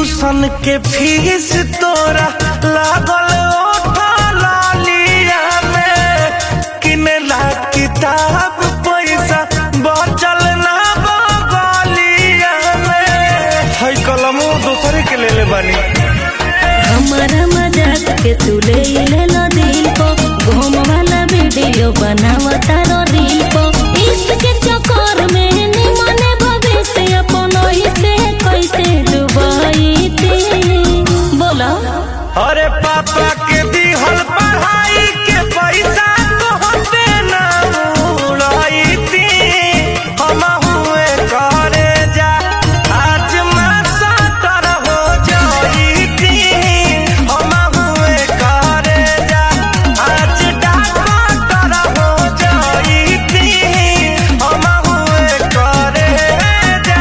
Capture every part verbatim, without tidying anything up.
tuition के fees तोरा लागल ओठा लालिया में किनेला किताब पैसा बचल ना बगलिया में है कलमो दूसरे के ले ले बानी हमारा मजाक के तू ले ले लो दिल को घूम वाला वीडियो बनावता रो दिल को इश्क के चक्कर में निमने भविष्य अपन ही से कैसे डुबाई थी बोला अरे पापा के दिहल पढ़ाई के पैसा तोहते ना उड़ाई थी हम हुए करे जा आज मैं सातर हो जाई थी हम हुए करे जा आज डॉक्टर हो जाई थी हम हुए करे जा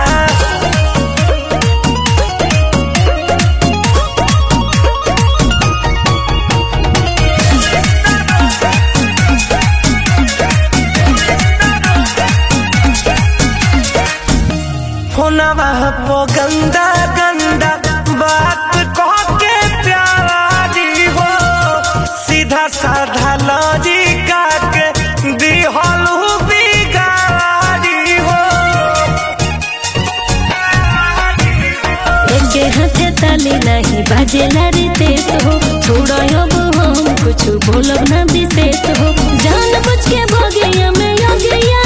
फोनवा पो गंदा गंदा बात कह के प्यारी हो सीधा साधा लॉजिका के दिहलू बिगाड़ी हो एक हाथे ताली नहीं बाजेला रितेश हो छोड़ो अब हम कुछ बोलब ना विशेष हो जान बुझ के भगिया में योगिया